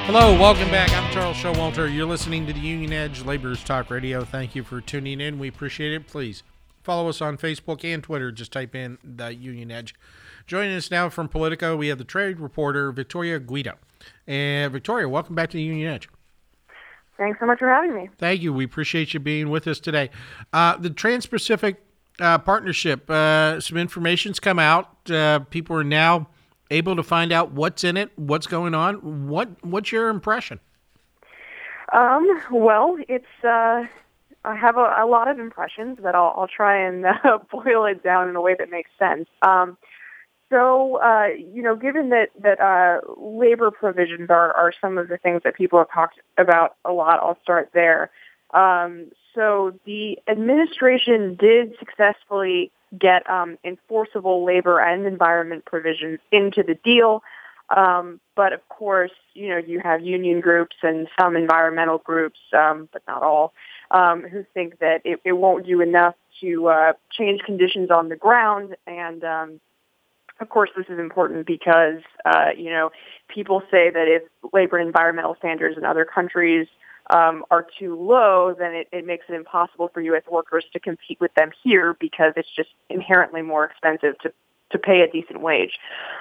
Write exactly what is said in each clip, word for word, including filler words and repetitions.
Hello, welcome back. I'm Charles Showalter. You're listening to the Union Edge Laborers Talk Radio. Thank you for tuning in. We appreciate it. Please follow us on Facebook and Twitter. Just type in the Union Edge. Joining us now from Politico, we have the trade reporter, Victoria Guido. And Victoria, welcome back to the Union Edge. Thanks so much for having me. Thank you. We appreciate you being with us today. Uh, the Trans-Pacific uh, Partnership, uh, some information's come out. Uh, people are now able to find out what's in it, what's going on. What What's your impression? Um, well, it's uh, I have a, a lot of impressions, but I'll, I'll try and uh, boil it down in a way that makes sense. Um, so, uh, you know, given that that uh, labor provisions are, are some of the things that people have talked about a lot, I'll start there. Um, so the administration did successfully get um, enforceable labor and environment provisions into the deal. Um, but of course, you know, you have union groups and some environmental groups, um, but not all, um, who think that it, it won't do enough to uh, change conditions on the ground. And um, of course, this is important because, uh, you know, people say that if labor and environmental standards in other countries Um, are too low, then it, it makes it impossible for U S workers to compete with them here because it's just inherently more expensive to, to pay a decent wage.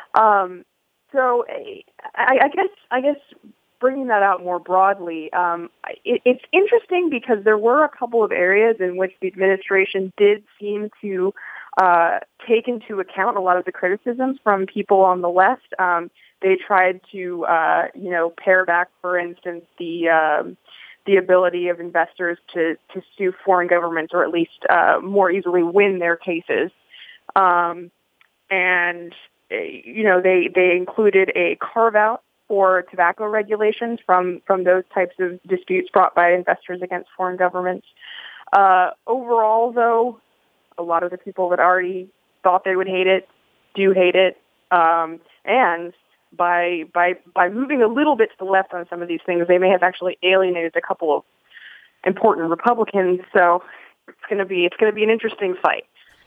Um, so I, I guess I guess bringing that out more broadly, um, it, it's interesting because there were a couple of areas in which the administration did seem to uh, take into account a lot of the criticisms from people on the left. Um, they tried to, uh, you know, pare back, for instance, the um, the ability of investors to, to sue foreign governments or at least uh, more easily win their cases. Um, and, you know, they, they included a carve-out for tobacco regulations from, from those types of disputes brought by investors against foreign governments. Uh, overall, though, a lot of the people that already thought they would hate it do hate it. Um, and By by by moving a little bit to the left on some of these things, they may have actually alienated a couple of important Republicans. So it's going to be it's going to be an interesting fight.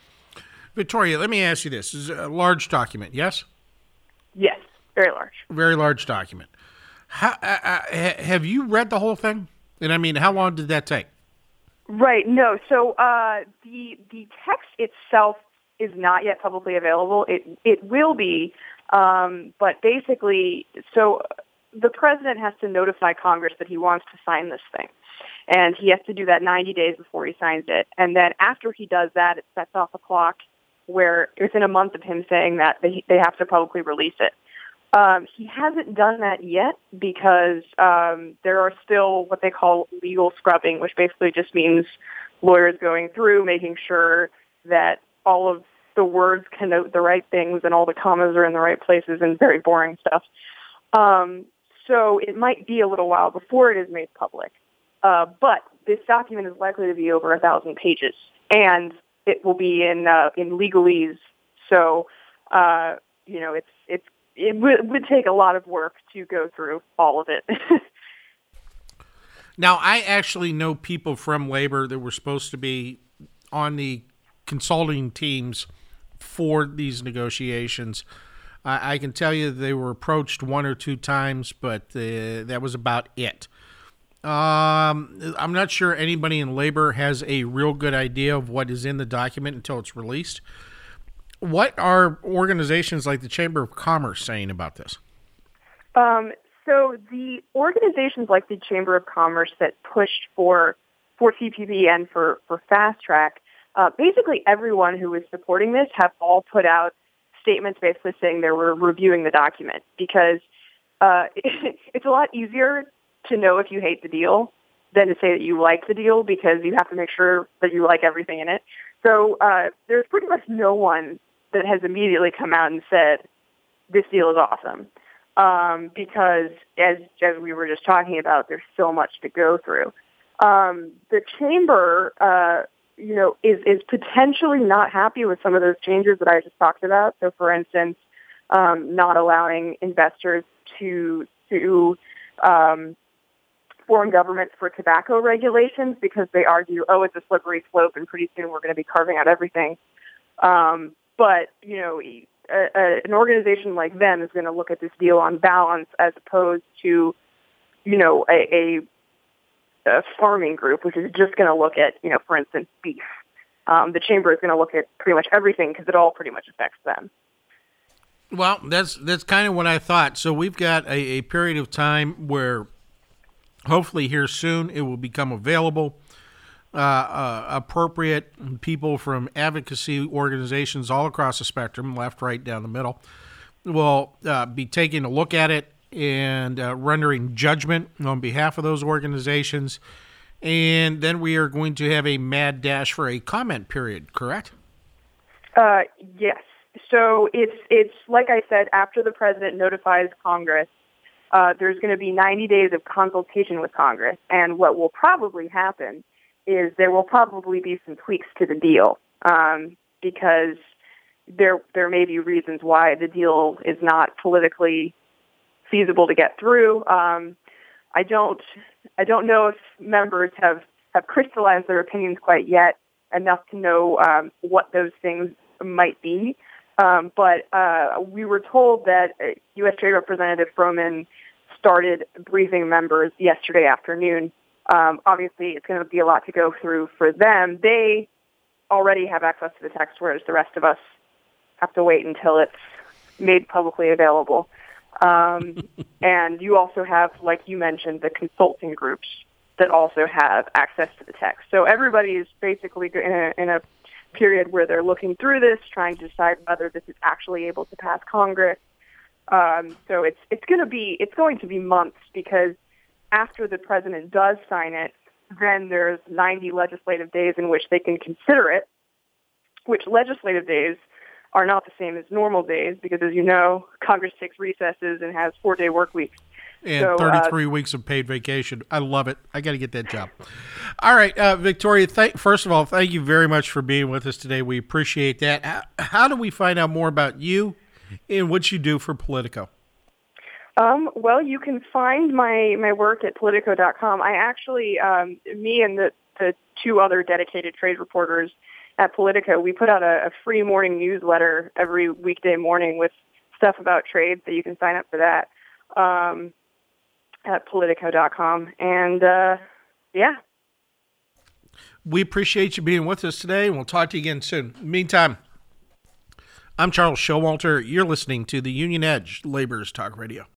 Victoria, let me ask you this: this is a large document, yes? Yes, very large. Very large document. How, uh, uh, have you read the whole thing? And I mean, how long did that take? Right. No. So uh, the the text itself is not yet publicly available. It it will be. Um, but basically, so the president has to notify Congress that he wants to sign this thing. And he has to do that ninety days before he signs it. And then after he does that, it sets off a clock where within a month of him saying that, they, they have to publicly release it. Um, he hasn't done that yet because um, there are still what they call legal scrubbing, which basically just means lawyers going through, making sure that all of the words connote the right things and all the commas are in the right places and very boring stuff. Um, so it might be a little while before it is made public. Uh, but this document is likely to be over a thousand pages, and it will be in uh, in legalese. So uh, you know, it's it's it w- would take a lot of work to go through all of it. Now, I actually know people from labor that were supposed to be on the consulting teams for these negotiations. Uh, I can tell you they were approached one or two times, but uh, that was about it. Um, I'm not sure anybody in labor has a real good idea of what is in the document until it's released. What are organizations like the Chamber of Commerce saying about this? Um, so the organizations like the Chamber of Commerce that pushed for for T P P and for, for Fast Track, Uh, basically, everyone who is supporting this have all put out statements basically saying they were reviewing the document because uh, it, it's a lot easier to know if you hate the deal than to say that you like the deal because you have to make sure that you like everything in it. So uh, there's pretty much no one that has immediately come out and said, this deal is awesome. Um, because as, as we were just talking about, there's so much to go through. Um, the chamber... Uh, you know, is, is potentially not happy with some of those changes that I just talked about. So, for instance, um, not allowing investors to sue um, foreign governments for tobacco regulations because they argue, oh, it's a slippery slope and pretty soon we're going to be carving out everything. Um, but, you know, a, a, an organization like them is going to look at this deal on balance as opposed to you know, a, a, a farming group, which is just going to look at, you know, for instance, beef. Um, the chamber is going to look at pretty much everything because it all pretty much affects them. Well, that's that's kind of what I thought. So we've got a, a period of time where hopefully here soon it will become available. Uh, uh, appropriate people from advocacy organizations all across the spectrum, left, right, down the middle, will uh, be taking a look at it and uh, rendering judgment on behalf of those organizations. And then we are going to have a mad dash for a comment period, correct? Uh, yes. So it's it's like I said, after the president notifies Congress, uh, there's going to be ninety days of consultation with Congress. And what will probably happen is there will probably be some tweaks to the deal um, because there there may be reasons why the deal is not politically feasible to get through. Um, I don't I don't know if members have, have crystallized their opinions quite yet enough to know um, what those things might be. Um, but uh, we were told that U S Trade Representative Froman started briefing members yesterday afternoon. Um, obviously, it's going to be a lot to go through for them. They already have access to the text, whereas the rest of us have to wait until it's made publicly available. Um, and you also have, like you mentioned, the consulting groups that also have access to the text. So everybody is basically in a, in a period where they're looking through this, trying to decide whether this is actually able to pass Congress. Um, so it's it's going to be it's going to be months because after the president does sign it, then there's ninety legislative days in which they can consider it, which legislative days are not the same as normal days because, as you know, Congress takes recesses and has four-day work weeks. And so, thirty-three uh, weeks of paid vacation. I love it. I got to get that job. All right, uh, Victoria, th- first of all, thank you very much for being with us today. We appreciate that. How, how do we find out more about you and what you do for Politico? Um, well, you can find my, my work at Politico dot com. I actually, um, me and the, the two other dedicated trade reporters at Politico, we put out a, a free morning newsletter every weekday morning with stuff about trade, so you can sign up for that um, at Politico dot com. And, uh, yeah. We appreciate you being with us today, and we'll talk to you again soon. Meantime, I'm Charles Showalter. You're listening to the Union Edge Laborers Talk Radio.